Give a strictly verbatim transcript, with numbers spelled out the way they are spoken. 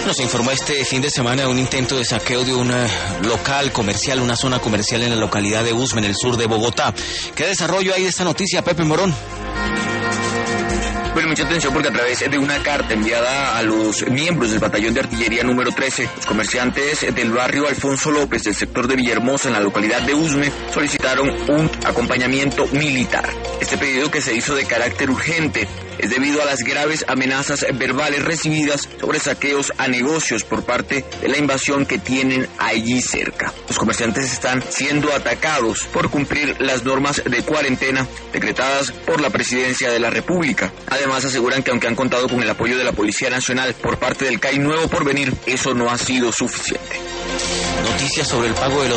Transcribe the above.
Nos informó este fin de semana de un intento de saqueo de un local comercial, una zona comercial en la localidad de Usme, en el sur de Bogotá. ¿Qué desarrollo hay de esta noticia, Pepe Morón? Bueno, mucha atención porque a través de una carta enviada a los miembros del batallón de artillería número trece, los comerciantes del barrio Alfonso López del sector de Villahermosa en la localidad de Usme solicitaron un acompañamiento militar. Este pedido, que se hizo de carácter urgente, es debido a las graves amenazas verbales recibidas sobre saqueos a negocios por parte de la invasión que tienen allí cerca. Los comerciantes están siendo atacados por cumplir las normas de cuarentena decretadas por la Presidencia de la República. Además, aseguran que aunque han contado con el apoyo de la Policía Nacional por parte del C A I Nuevo Porvenir, eso no ha sido suficiente. Noticias sobre el pago de los